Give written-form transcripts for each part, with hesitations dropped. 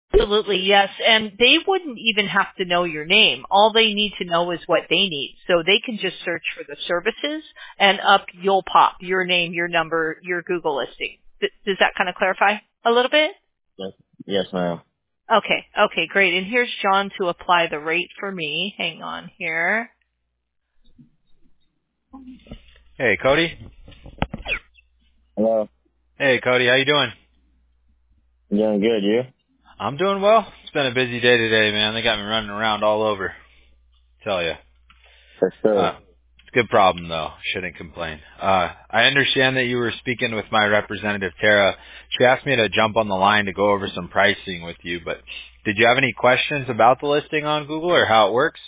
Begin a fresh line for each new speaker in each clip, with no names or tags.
Absolutely, yes. And they wouldn't even have to know your name. All they need to know is what they need. So they can just search for the services and up you'll pop your name, your number, your Google listing. Does that kind of clarify a little bit?
Yes, yes, ma'am.
Okay, okay, great. And here's John to apply the rate for me. Hang on here.
Hey, Cody.
Hello.
Hey, Cody. How you doing?
I'm doing good. You?
I'm doing well. It's been a busy day today, man. They got me running around all over. Tell you.
For sure.
It's a good problem, though. Shouldn't complain. I understand that you were speaking with my representative, Tara. She asked me to jump on the line to go over some pricing with you, but did you have any questions about the listing on Google or how it works?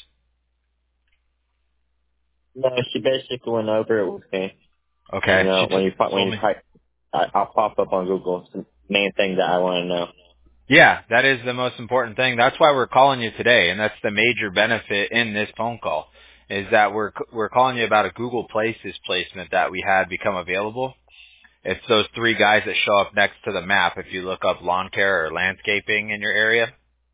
No, she basically went over it with me. You
Okay. She
know,
just
when
told
you
me.
type, I'll pop up on Google. It's the main thing that I want to know.
Yeah, that is the most important thing. That's why we're calling you today, and that's the major benefit in this phone call, is that we're calling you about a Google Places placement that we had become available. It's those three guys that show up next to the map if you look up lawn care or landscaping in your area.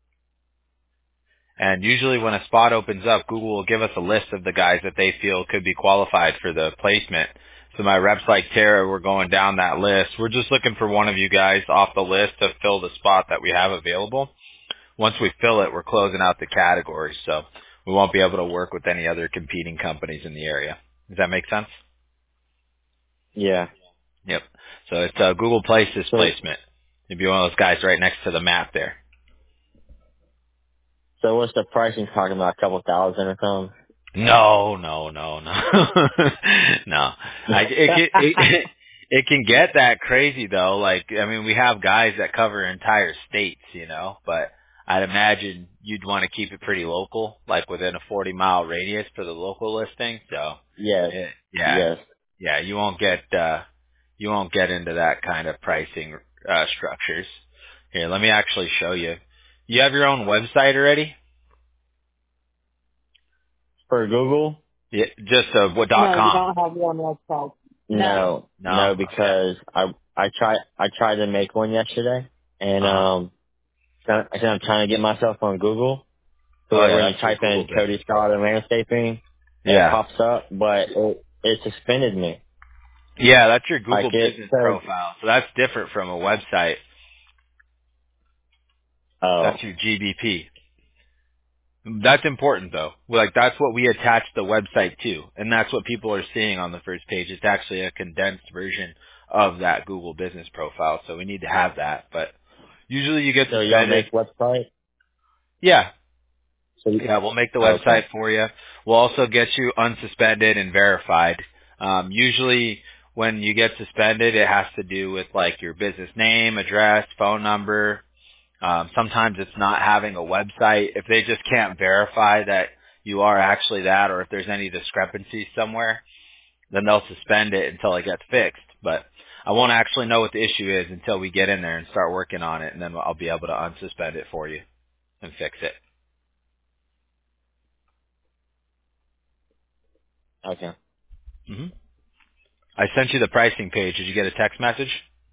And usually when a spot opens up, Google will give us a list of the guys that they feel could be qualified for the placement. So my reps like Tara, we're going down that list. We're just looking for one of you guys off the list to fill the spot that we have available. Once we fill it, we're closing out the category, so we won't be able to work with any other competing companies in the area. Does that make sense?
Yeah.
Yep. So it's a Google Places
So,
placement. You'd be one of those guys right next to the map there.
so what's the pricing talking about? A couple thousand or something?
No. No. It can get that crazy though. Like, I mean, we have guys that cover entire states, but I'd imagine you'd want to keep it pretty local, like within a 40-mile radius for the local listing. So,
Yes.
yeah,
Yes.
you won't get into that kind of pricing structures. Here, let me actually show you. You have your own website already?
For Google?
Yeah, just what
No, you
.com.
don't have one website. No.
No.
No,
Okay.
because I tried to make one yesterday, and
Uh huh.
I said I'm trying to get myself on Google. So
Oh
like
yeah,
when you
that's your
type
Google
in
business
Cody Scott and
profile.
landscaping, it
Yeah.
pops up, but it suspended me.
Yeah, that's your
Like
Google
it
business
says,
profile. So that's different from a website.
oh,
That's your GBP. That's important though. Like that's what we attach the website to, and that's what people are seeing on the first page. It's actually a condensed version of that Google business profile, so we need to have that. But usually you get
so y'all
suspended.
make website?
Yeah,
So
we'll make the
okay.
website for you. We'll also get you unsuspended and verified. Usually when you get suspended, it has to do with like your business name, address, phone number. Sometimes it's not having a website. If they just can't verify that you are actually that, or if there's any discrepancies somewhere, then they'll suspend it until it gets fixed. But I won't actually know what the issue is until we get in there and start working on it, and then I'll be able to unsuspend it for you and fix it.
Okay.
hmm I sent you the pricing page. Did you get a text message?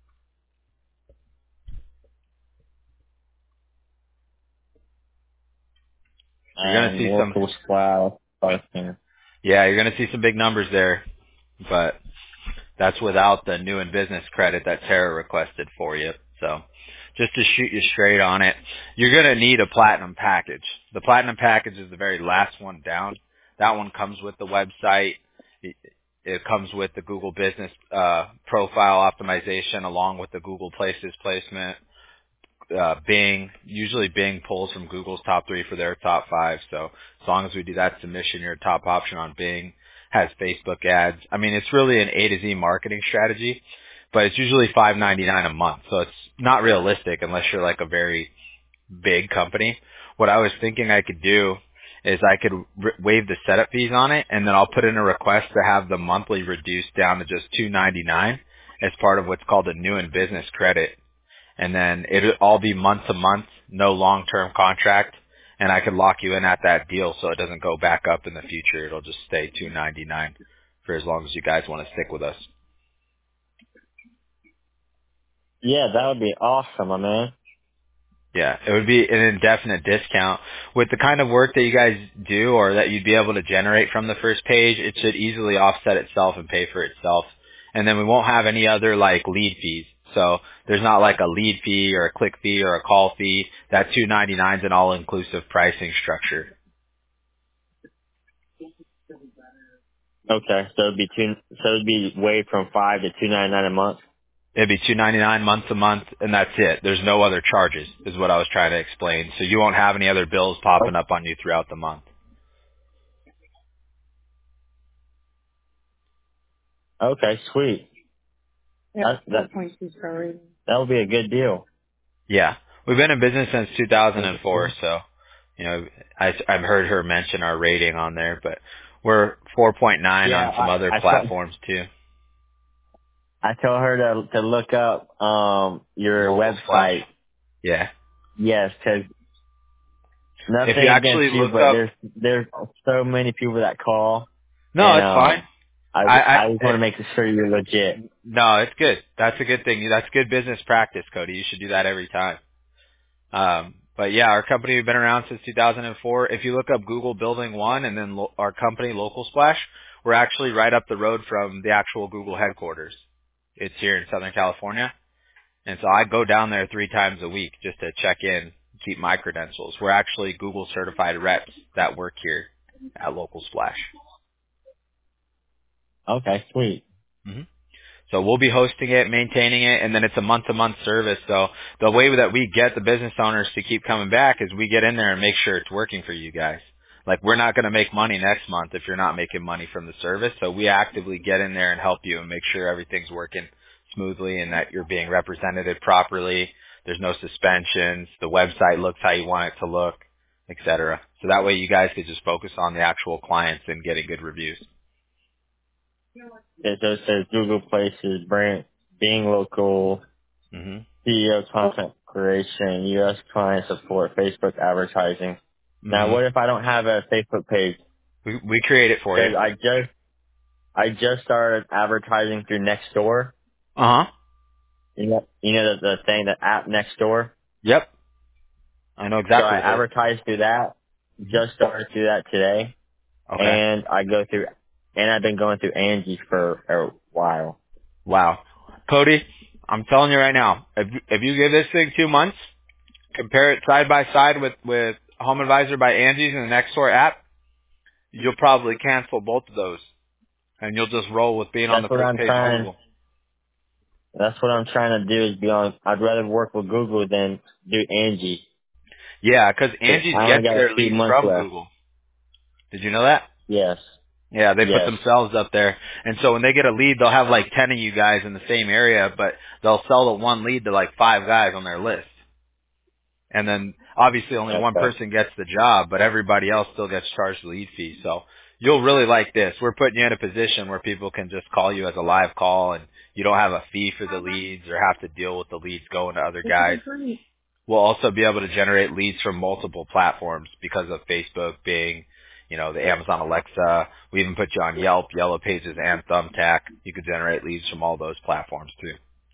You're gonna see some.
Local style pricing.
Yeah, you're gonna see some big numbers there, but that's without the new and business credit that Tara requested for you. So just to shoot you straight on it, you're going to need a platinum package. The platinum package is the very last one down. That one comes with the website. It comes with the Google business profile optimization along with the Google Places placement. Bing, usually Bing pulls from Google's top 3 for their top 5. So as long as we do that submission, you're a top option on Bing. Has Facebook ads. I mean, it's really an A to Z marketing strategy, but it's usually $5.99 a month. So it's not realistic unless you're like a very big company. What I was thinking I could do is I could waive the setup fees on it, and then I'll put in a request to have the monthly reduced down to just $2.99 as part of what's called a new and business credit, and then it'll all be month to month, no long-term contract, and I could lock you in at that deal so it doesn't go back up in the future. It'll just stay $2.99 for as long as you guys want to stick with us.
Yeah, that would be awesome, my man.
Yeah, it would be an indefinite discount. With the kind of work that you guys do or that you'd be able to generate from the first page, it should easily offset itself and pay for itself. And then we won't have any other like lead fees. So there's not like a lead fee or a click fee or a call fee. That $299 is an all-inclusive pricing structure.
Okay, so it'd be way from $5 to $299 a month.
It'd be $299 month to month, and that's it. There's no other charges, is what I was trying to explain. So you won't have any other bills popping up on you throughout the month.
Okay, sweet.
Yeah, that points is prorated.
That would be a good deal.
Yeah. We've been in business since 2004, so, I've heard her mention our rating on there, but we're 4.9 on some other platforms too.
I told her to look up your website.
Yeah.
Yes, because nothing
If you actually
against you,
look
but
up,
there's so many people that call.
no,
And,
it's fine.
I just want to make sure you're legit.
No, it's good. That's a good thing. That's good business practice, Cody. You should do that every time. But yeah, our company, we've been around since 2004. If you look up Google Building 1 and then our company, Local Splash, we're actually right up the road from the actual Google headquarters. It's here in Southern California. And so I go down there 3 times a week just to check in, keep my credentials. We're actually Google certified reps that work here at Local Splash.
Okay, sweet.
Mm-hmm. So we'll be hosting it, maintaining it, and then it's a month-to-month service. So the way that we get the business owners to keep coming back is we get in there and make sure it's working for you guys. Like, we're not going to make money next month if you're not making money from the service. So we actively get in there and help you and make sure everything's working smoothly and that you're being represented properly. There's no suspensions. The website looks how you want it to look, et cetera. So that way you guys could just focus on the actual clients and getting good reviews.
It just says Google Places, brand, being local,
Mm-hmm.
CEO content creation, U.S. client support, Facebook advertising. Now,
Mm-hmm.
what if I don't have a Facebook page?
We create it for you.
Because I just started advertising through Nextdoor.
Uh-huh.
You know the thing, the app Nextdoor.
Yep. I know exactly.
So I advertised through that. Just started through that today.
Okay.
And I've been going through Angie for a while.
Wow. Cody, I'm telling you right now, if you give this thing 2 months, compare it side by side with Home Advisor by Angie's and the Nextdoor app, you'll probably cancel both of those. And you'll just roll with being on the first page of Google.
That's what I'm trying to do is be on, I'd rather work with Google than do Angie.
Yeah, because Angie gets their leads from Google. Did you know that?
Yes.
Yeah, they put themselves up there. And so when they get a lead, they'll have like 10 of you guys in the same area, but they'll sell the one lead to like 5 guys on their list. And then obviously only one person gets the job, but everybody else still gets charged the lead fee. So you'll really like this. We're putting you in a position where people can just call you as a live call and you don't have a fee for the leads or have to deal with the leads going to other guys. We'll also be able to generate leads from multiple platforms because of Facebook, Bing, the Amazon Alexa. We even put you on Yelp, Yellow Pages, and Thumbtack. You could generate leads from all those platforms too.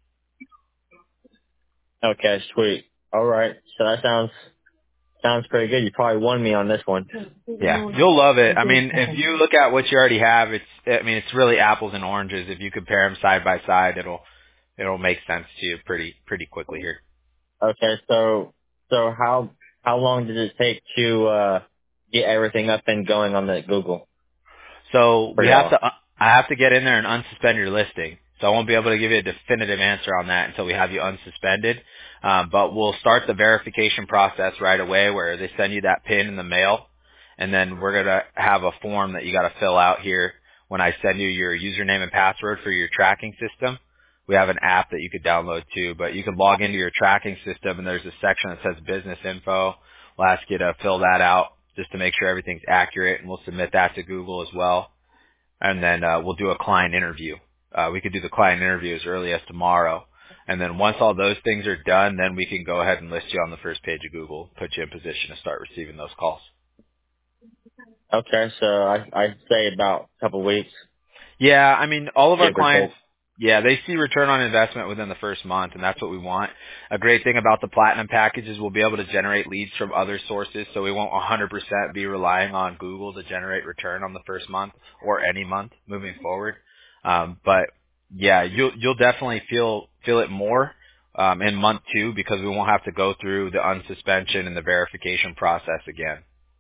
Okay, sweet. All right. So that sounds pretty good. You probably won me on this one.
Yeah, you'll love it. I mean, if you look at what you already have, it's really apples and oranges. If you compare them side by side, it'll make sense to you pretty quickly here.
Okay, so how long did it take to get everything up and going on the Google?
So I have to get in there and unsuspend your listing. So I won't be able to give you a definitive answer on that until we have you unsuspended. But we'll start the verification process right away where they send you that PIN in the mail. And then we're going to have a form that you got to fill out here when I send you your username and password for your tracking system. We have an app that you could download too, but you can log into your tracking system and there's a section that says business info. We'll ask you to fill that out just to make sure everything's accurate, and we'll submit that to Google as well. And then we'll do a client interview. We could do the client interview as early as tomorrow. And then once all those things are done, then we can go ahead and list you on the first page of Google, put you in position to start receiving those calls.
Okay, so I'd say about a couple weeks.
Yeah, I mean, all of our clients, Yeah, they see return on investment within the first month, and that's what we want. A great thing about the Platinum package is we'll be able to generate leads from other sources, so we won't 100% be relying on Google to generate return on the first month or any month moving forward. But yeah, you'll definitely feel it more in month 2 because we won't have to go through the unsuspension and the verification process again.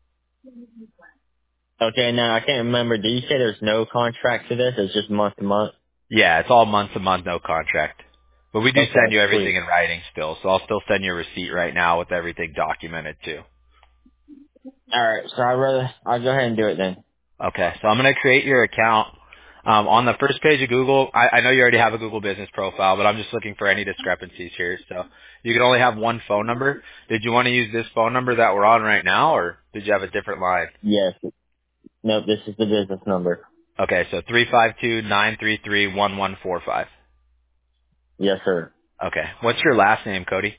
Okay, now I can't remember. Did you say there's no contract to this? It's just month to month?
Yeah, it's all month to month, no contract. But we do
Okay,
send you everything
sweet.
in writing still, so I'll still send you a receipt right now with everything documented too.
Alright, so I'll go ahead and do it then.
Okay, so I'm going to create your account. On the first page of Google, I know you already have a Google business profile, but I'm just looking for any discrepancies here. So you can only have one phone number. Did you want to use this phone number that we're on right now, or did you have a different line?
Yes. Nope, this is the business number.
Okay, so 352-933-1145.
Yes, sir.
Okay, what's your last name, Cody?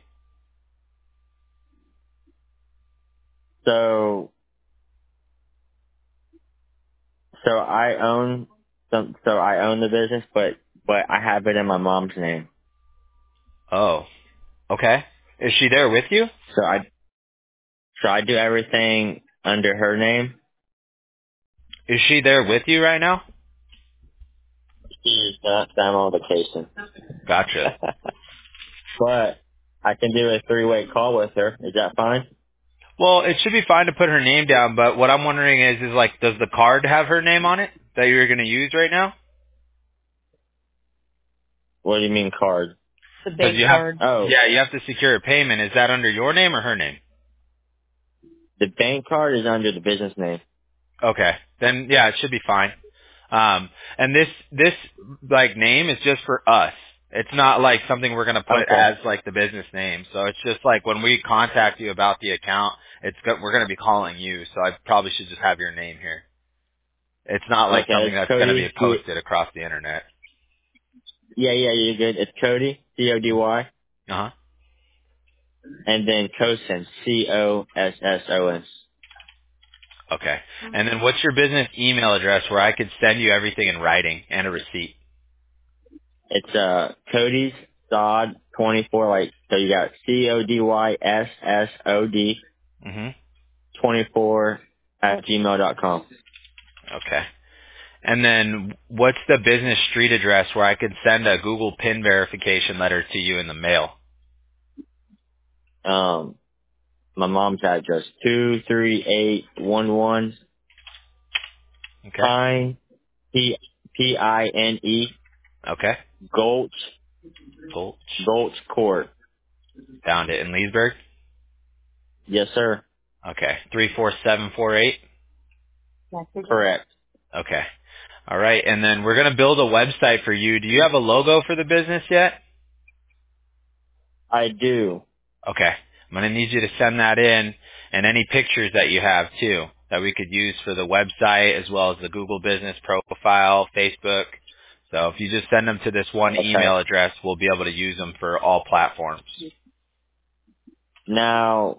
So I own the business, but I have it in my mom's name.
Oh, okay. Is she there with you?
So I do everything under her name.
Is she there with you right now?
She's not. I'm on vacation.
Gotcha.
But I can do a 3-way call with her. Is that fine?
Well, it should be fine to put her name down, but what I'm wondering is like, does the card have her name on it that you're going to use right now?
What do you mean card?
The
'Cause
bank
you have,
card.
Oh,
yeah, you have to secure a payment. Is that under your name or her name?
the bank card is under the business name.
Okay, then yeah, it should be fine. And this like name is just for us. It's not like something we're going to put
Okay.
as like the business name. So it's just like when we contact you about the account, we're going to be calling you. So I probably should just have your name here. It's not like
Okay,
something
it's
that's going to be
Cody.
posted across the internet.
Yeah, you're good. It's Cody, C-O-D-Y,
Uh huh.
and then Cossen, C-O-S-S-O-N.
Okay. And then what's your business email address where I could send you everything in writing and a receipt?
It's Cody's Sod 24, like, so you got CODYSSOD
Mm-hmm.
24 at gmail.com.
Okay. And then what's the business street address where I could send a Google PIN verification letter to you in the mail?
My mom's address, 23811
Okay.
Pine, P-I-N-E,
Okay.
Gulch
Cool.
Court.
Found it in Leesburg.
Yes, sir.
Okay. 34748.
Correct.
Okay. All right. And then we're going to build a website for you. Do you have a logo for the business yet?
I do.
Okay. I'm going to need you to send that in and any pictures that you have too that we could use for the website as well as the Google business profile, Facebook. So if you just send them to this one
Okay.
email address, we'll be able to use them for all platforms.
Now,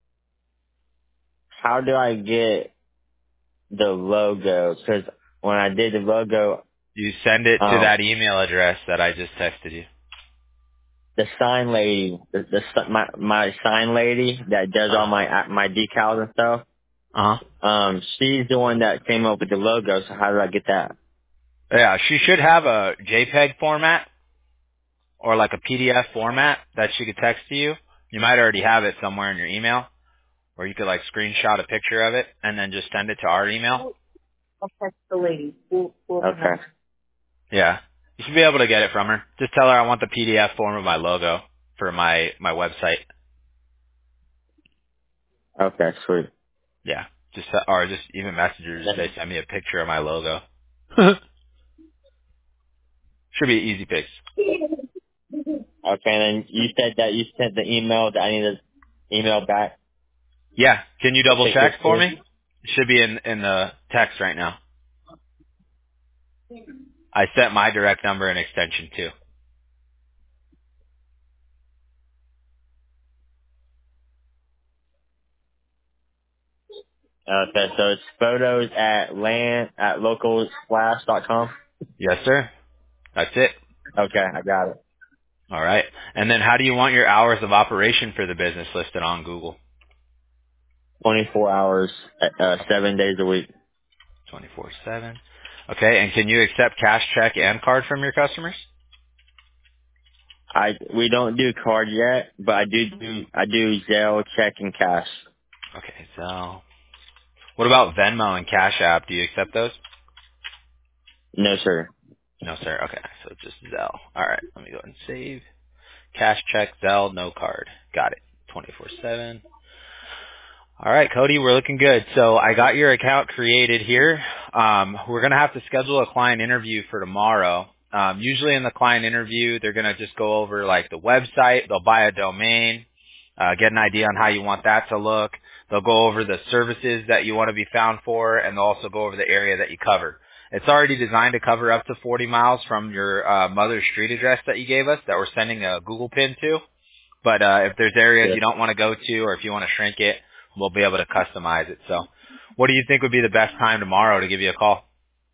how do I get the logo? Because when I did the logo,
You send it to that email address that I just texted you.
the sign lady, my sign lady that does all my decals and stuff,
Uh-huh.
she's the one that came up with the logo. So how do I get that?
Yeah, she should have a JPEG format or like a PDF format that she could text to you. You might already have it somewhere in your email, or you could like screenshot a picture of it and then just send it to our email.
I'll text the lady.
Okay.
Yeah. You should be able to get it from her. Just tell her I want the PDF form of my logo for my website.
Okay, sweet.
Yeah. Or just even message her, just say send me a picture of my logo. Should be an easy fix.
Okay, and then you said that you sent the email that I need to email back.
Yeah. Can you double
Pictures
check for
too?
me? It should be in the text right now. I sent my direct number and extension too.
Okay, so it's photos at localsplash.com.
Yes, sir. That's it.
Okay, I got it.
All right. And then how do you want your hours of operation for the business listed on Google?
24 hours, 7 days a week.
24/7. Okay. And can you accept cash, check, and card from your customers?
We don't do card yet, but I do Zelle, check, and cash.
Okay. So what about Venmo and Cash App? Do you accept those?
No, sir.
No, sir. Okay. So just Zelle. All right. Let me go ahead and save. Cash, check, Zelle, no card. Got it. 24/7. All right, Cody, we're looking good. So I got your account created here. We're going to have to schedule a client interview for tomorrow. Usually in the client interview, they're going to just go over like the website. They'll buy a domain, get an idea on how you want that to look. They'll go over the services that you want to be found for, and they'll also go over the area that you cover. It's already designed to cover up to 40 miles from your mother's street address that you gave us that we're sending a Google pin to. But if there's areas
Yeah.
you don't want to go to, or if you want to shrink it, we'll be able to customize it. So what do you think would be the best time tomorrow to give you a call?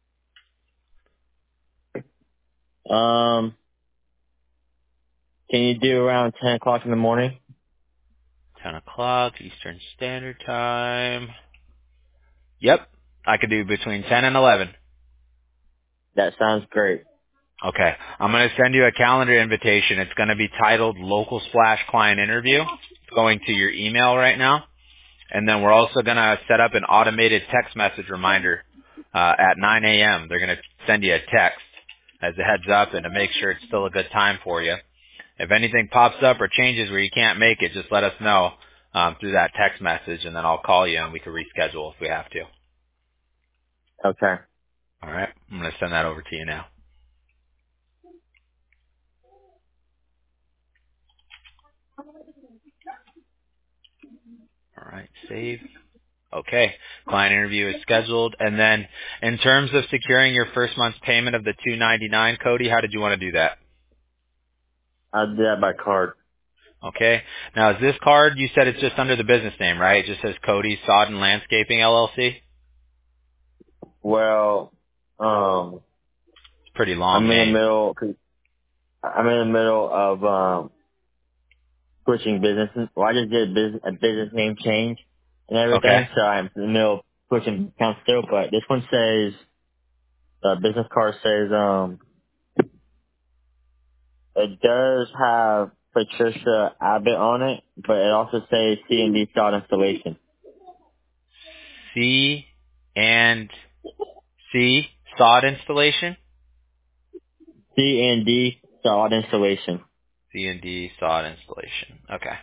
Can you do around 10 o'clock in the morning?
10 o'clock Eastern Standard Time. Yep. I could do between 10 and 11.
That sounds great.
Okay. I'm going to send you a calendar invitation. It's going to be titled Local Splash Client Interview. It's going to your email right now. And then we're also going to set up an automated text message reminder at 9 a.m. They're going to send you a text as a heads up and to make sure it's still a good time for you. If anything pops up or changes where you can't make it, just let us know through that text message, and then I'll call you and we can reschedule if we have to.
Okay.
All right? I'm going to send that over to you now. All right, save. Okay, client interview is scheduled. And then in terms of securing your first month's payment of the $299, Cody, how did you want to do that?
I'll do that by card.
Okay. Now, is this card, you said it's just under the business name, right? It just says Cody Sodden Landscaping, LLC?
Well,
It's a pretty long
I'm in the
name.
middle. I'm in the middle of switching businesses. Well, I just did a business name change and
Okay.
everything, so I'm in the middle of switching accounts still. But this one says the business card says it does have Patricia Abbott on it, but it also says C&D Sod Installation.
C and C, sod installation?
C&D Sod Installation.
C and D, sod installation. Okay.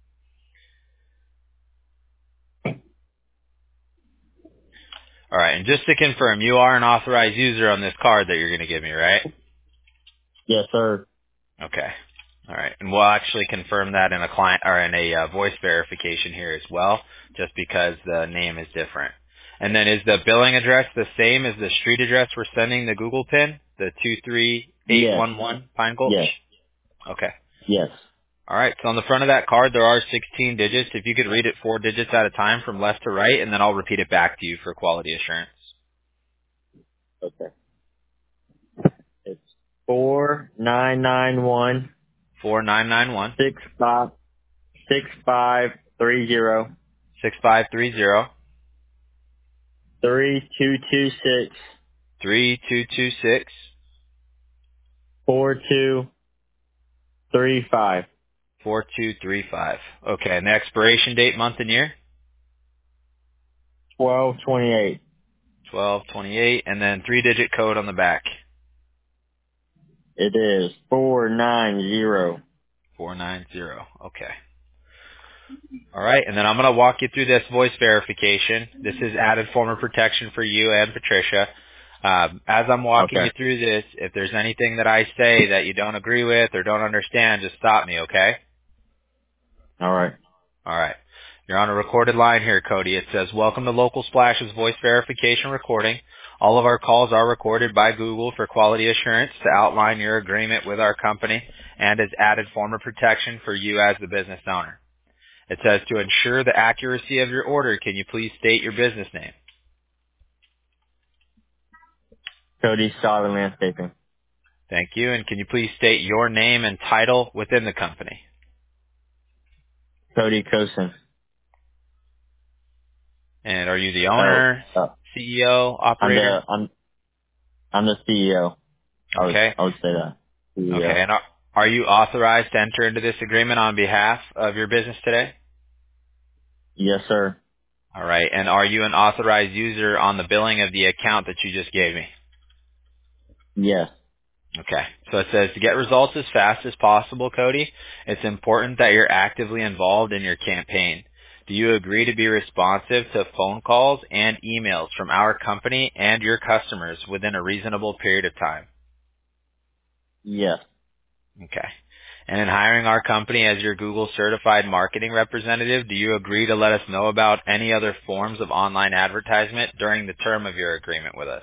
All right. And just to confirm, you are an authorized user on this card that you're going to give me, right?
Yes, sir.
Okay. All right. And we'll actually confirm that in a client or in a voice verification here as well, just because the name is different. And then is the billing address the same as the street address we're sending the Google pin, the
Yes.
23811 Pine Gulch?
Yes.
Okay.
Yes.
All right. So on the front of that card, there are 16 digits. If you could read it 4 digits at a time from left to right, and then I'll repeat it back to you for quality assurance.
Okay. It's 4991
4991
6530
6530
3226
3226
4235
4235. Okay, and the expiration date, month and year?
1228.
1228, and then 3-digit code on the back.
It is 490.
490. Okay. All right, and then I'm going to walk you through this voice verification. This is added form of protection for you and Patricia. As I'm walking you
Okay.
through this, if there's anything that I say that you don't agree with or don't understand, just stop me, okay?
All right.
All right. You're on a recorded line here, Cody. It says, welcome to Local Splash's voice verification recording. All of our calls are recorded by Google for quality assurance to outline your agreement with our company and as added form of protection for you as the business owner. It says, to ensure the accuracy of your order, can you please state your business name?
Cody Solid Landscaping.
Thank you. And can you please state your name and title within the company?
Cody Kosen.
And are you the owner, CEO, operator?
I'm the CEO.
Okay.
I would say that. CEO.
Okay. And are you authorized to enter into this agreement on behalf of your business today?
Yes, sir.
All right. And are you an authorized user on the billing of the account that you just gave me?
Yes.
Okay. So it says to get results as fast as possible, Cody, it's important that you're actively involved in your campaign. Do you agree to be responsive to phone calls and emails from our company and your customers within a reasonable period of time?
Yes.
Okay. And in hiring our company as your Google certified marketing representative, do you agree to let us know about any other forms of online advertisement during the term of your agreement with us?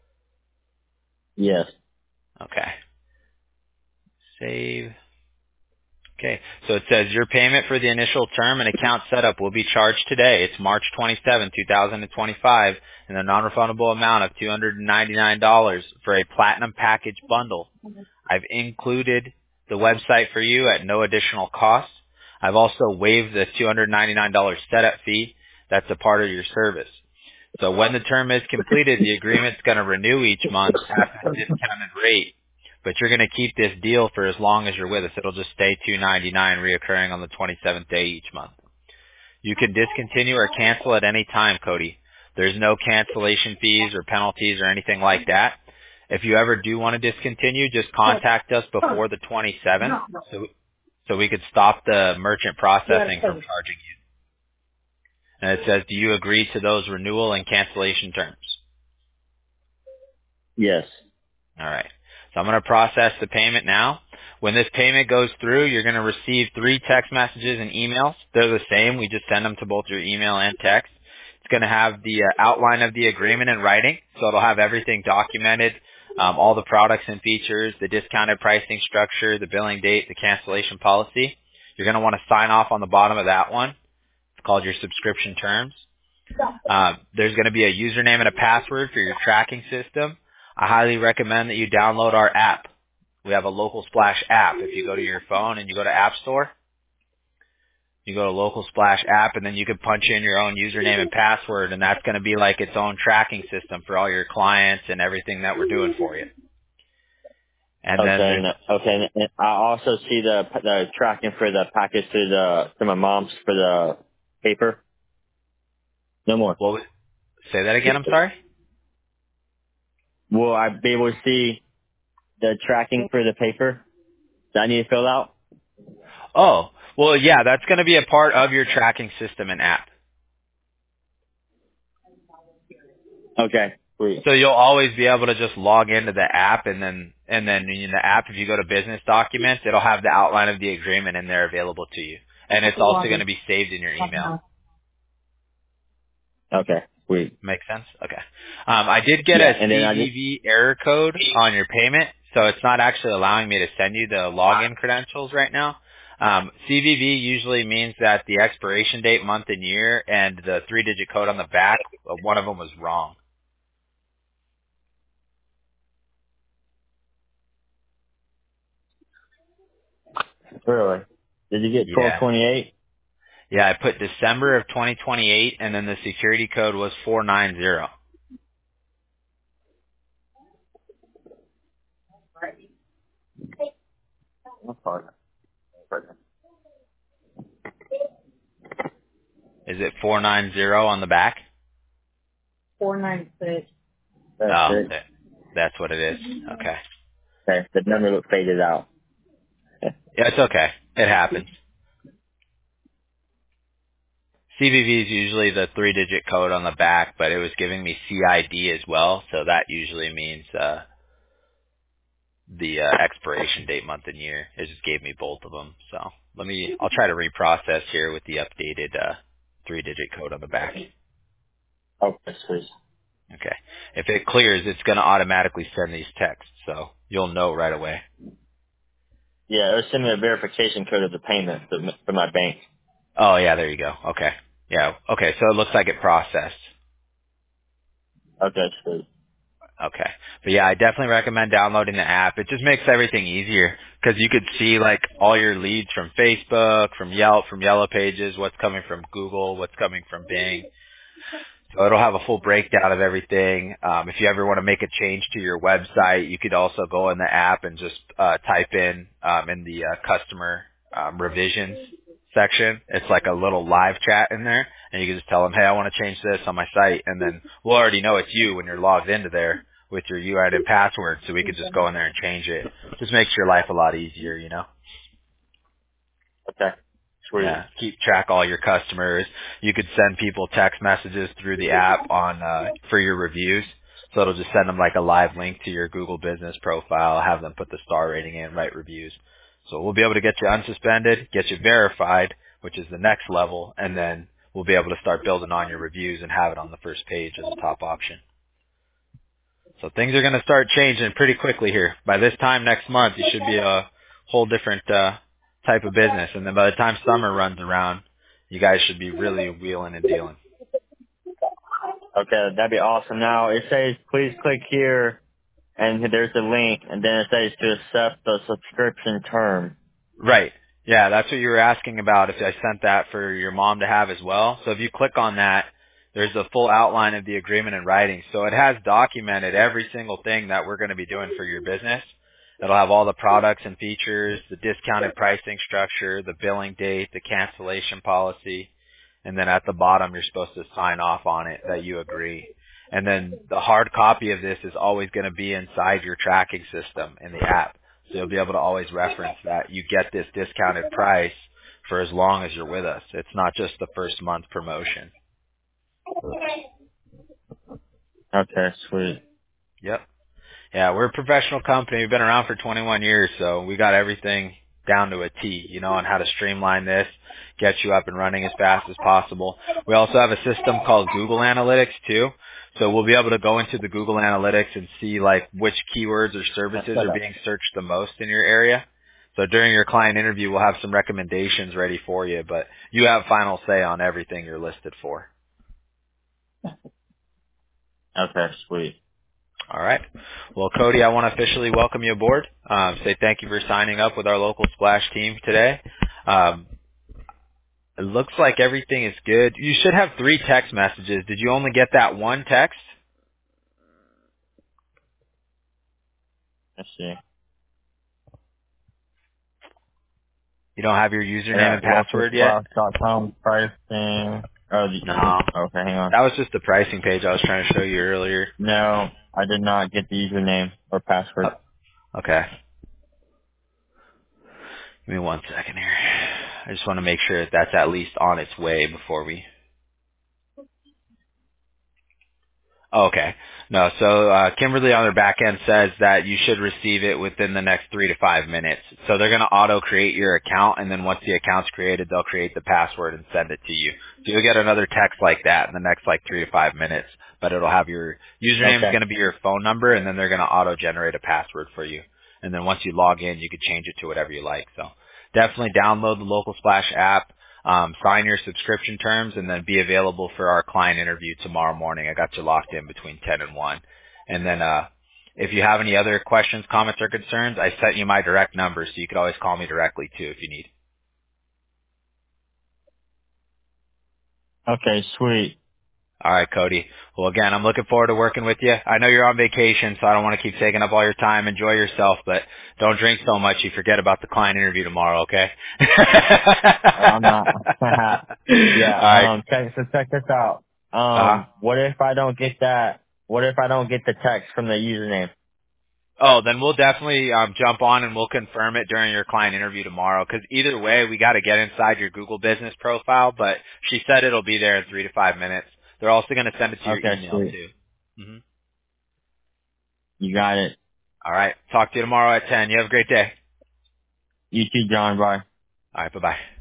Yes.
Okay. Save. Okay. So it says your payment for the initial term and account setup will be charged today. It's March 27, 2025, in a non-refundable amount of $299 for a platinum package bundle. I've included the website for you at no additional cost. I've also waived the $299 setup fee. That's a part of your service. So when the term is completed, the agreement's going to renew each month at a discounted rate. But you're going to keep this deal for as long as you're with us. It'll just stay $299 reoccurring on the 27th day each month. You can discontinue or cancel at any time, Cody. There's no cancellation fees or penalties or anything like that. If you ever do want to discontinue, just contact us before the 27th so we could stop the merchant processing from charging you. And it says, do you agree to those renewal and cancellation terms?
Yes.
All right. So I'm going to process the payment now. When this payment goes through, you're going to receive 3 text messages and emails. They're the same. We just send them to both your email and text. It's going to have the outline of the agreement in writing, so it'll have everything documented, all the products and features, the discounted pricing structure, the billing date, the cancellation policy. You're going to want to sign off on the bottom of that one. It's called your subscription terms. There's going to be a username and a password for your tracking system. I highly recommend that you download our app. We have a Local Splash app. If you go to your phone and you go to App Store, you go to Local Splash app, and then you can punch in your own username and password, and that's going to be like its own tracking system for all your clients and everything that we're doing for you. And
okay. And I also see the tracking for the package to my mom's for the paper. No more.
Say that again. I'm sorry.
Will I be able to see the tracking for the paper that I need to fill out?
Oh, well, yeah, that's going to be a part of your tracking system and app.
Okay. Sweet.
So you'll always be able to just log into the app, and then in the app, if you go to business documents, it'll have the outline of the agreement in there available to you. And it's also going to be saved in your email.
Okay. Sweet.
Make sense? Okay. I did get a CVV error code on your payment, so it's not actually allowing me to send you the login credentials right now. CVV usually means that the expiration date, month and year, and the 3-digit code on the back, one of them was wrong.
Really? Did you get 1228?
Yeah, I put December of 2028, and then the security code was 490. Is it 490 on the back?
496.
That's what it is. Okay.
Okay. The number looked faded out.
Yeah, it's okay. It happens. CVV is usually the 3-digit code on the back, but it was giving me CID as well, so that usually means the expiration date, month and year. It just gave me both of them. So I'll try to reprocess here with the updated 3-digit code on the back.
Okay, please.
Okay. If it clears, it's going to automatically send these texts, so you'll know right away.
Yeah, it was sending me a verification code of the payment for my bank.
Oh, yeah, there you go. Okay. Yeah. Okay, so it looks like it processed.
Okay, sweet.
Okay. But yeah, I definitely recommend downloading the app. It just makes everything easier because you could see like all your leads from Facebook, from Yelp, from Yellow Pages, what's coming from Google, what's coming from Bing. So it'll have a full breakdown of everything. If you ever want to make a change to your website, you could also go in the app and just type in the customer revisions section. It's like a little live chat in there, and you can just tell them, hey, I want to change this on my site, and then we'll already know it's you when you're logged into there with your UID and password, so we could just go in there and change it. Just makes your life a lot easier, you know?
Okay. Sweet.
Yeah, keep track of all your customers. You could send people text messages through the app for your reviews. So it'll just send them like a live link to your Google business profile, have them put the star rating in, write reviews. So we'll be able to get you unsuspended, get you verified, which is the next level, and then we'll be able to start building on your reviews and have it on the first page as a top option. So things are going to start changing pretty quickly here. By this time next month, you should be a whole different type of business. And then by the time summer runs around, you guys should be really wheeling and dealing.
Okay, that'd be awesome. Now, it says, please click here, and there's a link, and then it says to accept the subscription term.
Right. Yeah, that's what you were asking about, if I sent that for your mom to have as well. So if you click on that, there's a full outline of the agreement in writing. So it has documented every single thing that we're going to be doing for your business. It'll have all the products and features, the discounted pricing structure, the billing date, the cancellation policy, and then at the bottom you're supposed to sign off on it that you agree. And then the hard copy of this is always going to be inside your tracking system in the app. So you'll be able to always reference that you get this discounted price for as long as you're with us. It's not just the first month promotion.
Okay, sweet.
Yep. Yeah, we're a professional company. We've been around for 21 years, so we got everything down to a T, you know, on how to streamline this, get you up and running as fast as possible. We also have a system called Google Analytics too. So we'll be able to go into the Google Analytics and see like which keywords or services are being searched the most in your area. So during your client interview, we'll have some recommendations ready for you, but you have final say on everything you're listed for.
Okay, sweet.
All right. Well, Cody, I want to officially welcome you aboard. Say thank you for signing up with our local Splash team today. It looks like everything is good. You should have 3 text messages. Did you only get that one text?
Let's see.
You don't have your username and password yet?
Localsplash.com pricing.
No.
Okay, hang on.
That was just the pricing page I was trying to show you earlier.
No, I did not get the username or password.
Okay. Give me 1 second here. I just want to make sure that that's at least on its way before we... Okay. No, so Kimberly on their back end says that you should receive it within the next 3 to 5 minutes. So they're going to auto-create your account, and then once the account's created, they'll create the password and send it to you. So you'll get another text like that in the next like 3 to 5 minutes, but it'll have your username is going to be your phone number, and then they're going to auto-generate a password for you. And then once you log in, you can change it to whatever you like. So definitely download the Local Splash app. Sign your subscription terms, and then be available for our client interview tomorrow morning. I got you locked in between 10 and 1. And then if you have any other questions, comments, or concerns, I sent you my direct number, so you could always call me directly, too, if you need.
Okay, sweet.
All right, Cody. Well, again, I'm looking forward to working with you. I know you're on vacation, so I don't want to keep taking up all your time. Enjoy yourself, but don't drink so much you forget about the client interview tomorrow, okay?
I'm not. Yeah,
All right.
check this out. What if I don't get that? What if I don't get the text from the username?
Oh, then we'll definitely jump on and we'll confirm it during your client interview tomorrow. Because either way, we got to get inside your Google business profile, but she said it'll be there in 3 to 5 minutes. They're also going to send it to your email,
sweet.
too. Mm-hmm.
You got it.
All right. Talk to you tomorrow at 10. You have a great day.
You too, John. Bye.
All right. Bye-bye.